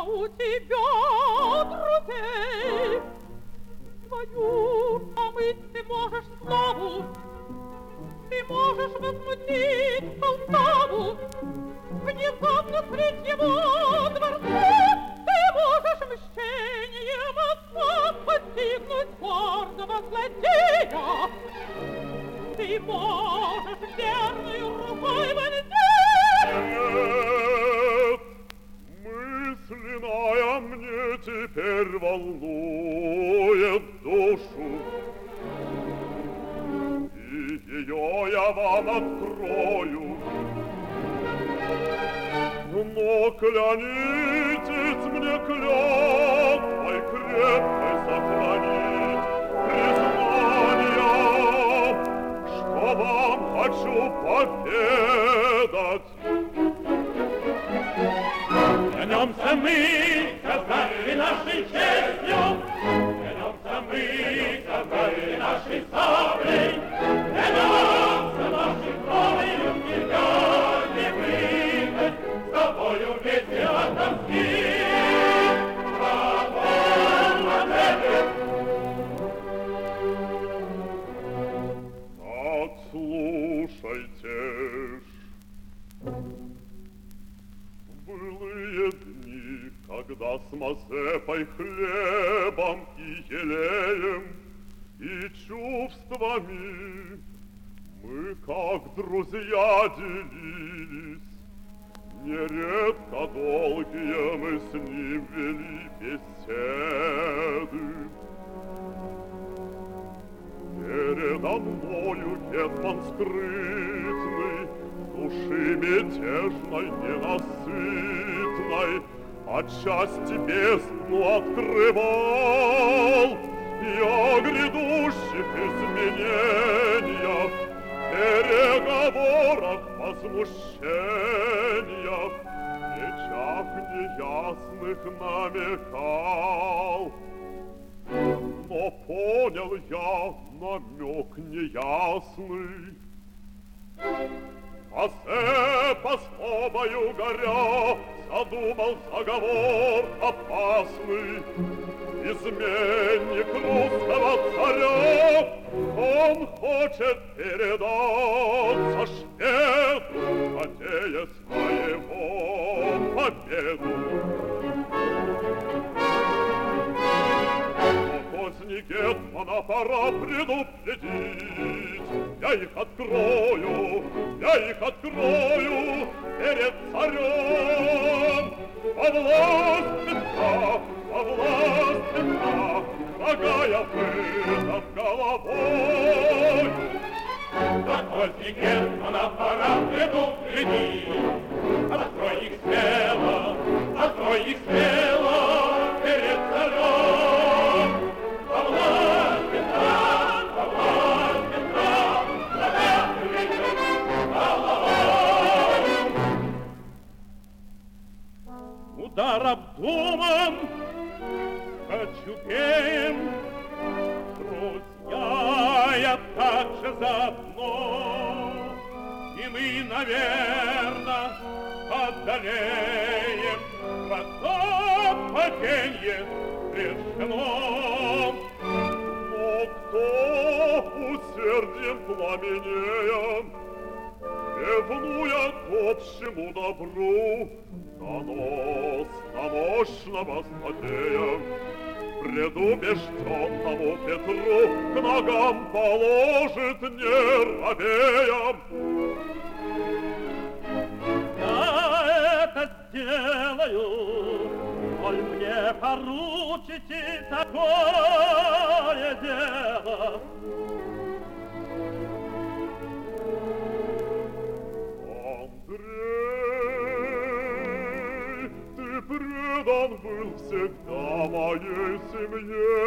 у тебя друзей. Твою помыть ты можешь славу, ты можешь возмутить Полтаву. Внезапно средь его дворца ты можешь мщением отца постигнуть гордого злодея. Ты можешь верную рукой вонзить. Нет, мысленная мне теперь волнует душу, и ее я вам открою. Но клянитесь мне клятвой крепкой сохранить признание, что вам хочу поведать. Клянемся мы, казаки нашей честью, клянемся мы, казаки нашей саблей, клянемся нашей кровью тебя не выдать, с тобою вместе отомстить. Так слушайте ж. Былые дни, когда с Мазепой хлебом и елеем, и чувствами мы, как друзья, делились. Нередко долгие мы с ним вели беседы. Передо мною гетман скрытный, души мятежной, ненасытной, отчасти бездну открывал, и о грядущих изменениях, переговорах, возмущениях, речах неясных намекал. Но понял я намек неясный. Мазепа с злобою горя задумал заговор опасный. Изменник русского царя, он хочет передаться шведу, надеясь на его победу. Поздний гетмана пора предупредить. Я их открою перед царем. Во власть Петра, шагая вызов головой. Да поздний гетмана пора предупредить. Открой их смело перед царем. Во власть Петра, удар обдуман, очупеем, друзья, я также заодно, и мы, наверно, одолеем врагов паденье решено. Но кто усердием пламенея, ревнуя к общему добру, донос на мощного злодея, предубежденному Петру к ногам положит, не робея. Я это сделаю, коль мне поручите такое дело. Андрей, ты предан был всегда моей семье.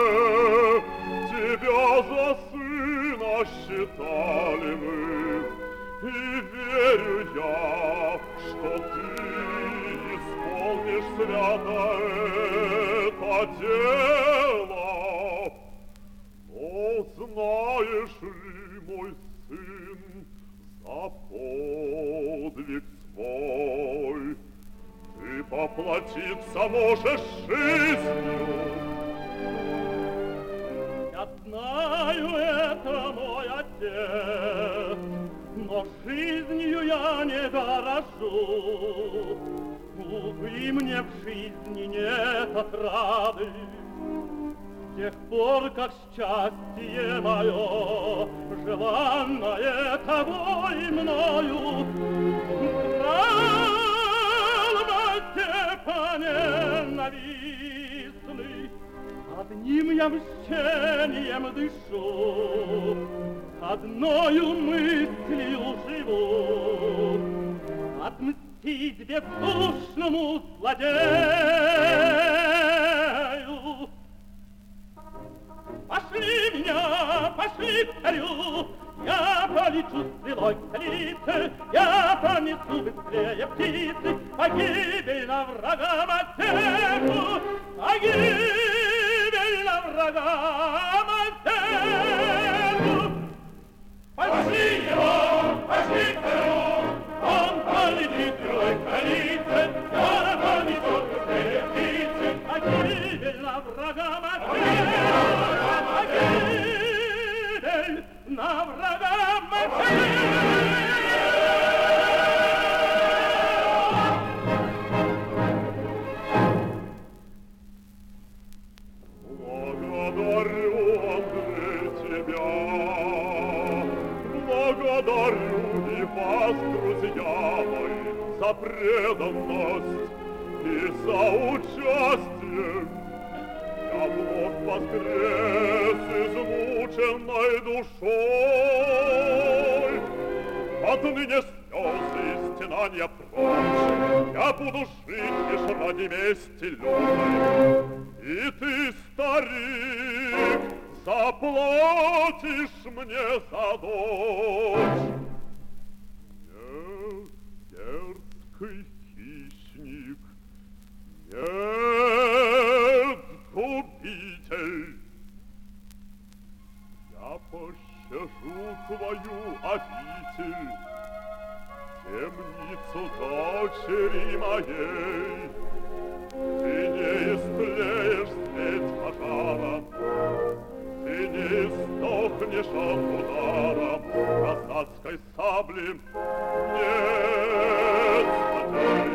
Тебя за сына считали мы, и верю я, что ты исполнишь свято это дело. Но знаешь ли, мой сын, за подвиг свой ты Ты поплатиться можешь жизнью. Я знаю, это мой отец, но жизнью я не дорожу. Увы, мне в жизни нет отрады, с тех пор, как счастье мое, желанное тобой мною, ненавистный, одним я мщением дышу, одною мыслью живу, отмстить бездушному злодею. Пошли меня, пошли к царю, я полечу стрелой к столице, я пронесу быстрее птицы, погибель на врагам отцепу, погибель на врагам отцепу. Пошли его, пошли к царю, он полетит стрелой к столице, я пронесу быстрее птицы, погибель на врагам отцепу, погибель на врагам отцепу. Благодарю, Андрей, тебя, благодарю и вас, друзья мои, за преданность и за участие. Я вновь воскрес измученной душой. Отныне слезы и стенания прочь, я буду жить лишь ради мести лютой. И ты, старик, заплатишь мне за дочь. Нет, дерзкий хищник, нет, губитель, я пощажу твою обитель, темницу дочери моей. Ты не истлеешь средь пожара, ты не издохнешь от удара казацкой сабли. Нет, злодей,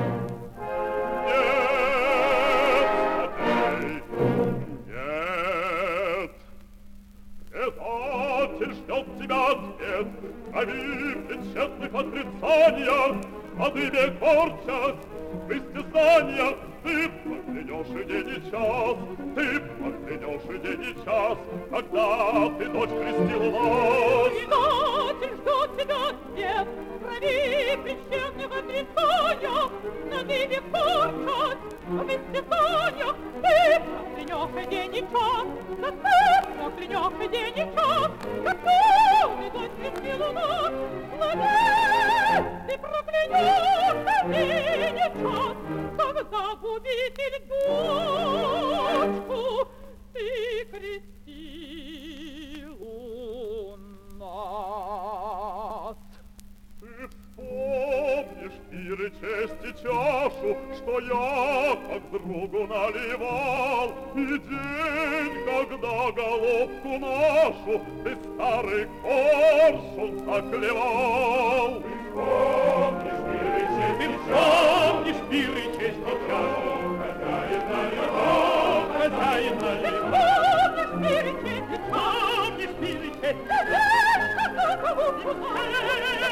нет, предатель ждет тебя ответ, крови при тщетных отрицаниях, от имя горчат в истязаниях. Ты проклянешь и день и час, ты проклянешь и день и час, когда ты дочь крестила вас. Предатель ждет тебя ответ, крови при тщетных отрицаниях, над ими корчат в истязаниях. Ты проклянешь и день и час, да ты проклянешь и день и час, когда ты дочь крестила нас. Злодей, ты проклянешь и день и час, когда губитель дочку ты крестил у нас. Ты вспомнишь пиры чести чашу, что я как другу наливал, и день, когда головку нашу ты старый коршун заклевал. Ты вспомнишь пиры чести чашу, хозяин наливал, хозяин наливал. Ты помнишь пиры чести чашу, Помнишь пиры чести ты знаешь, что головку нашу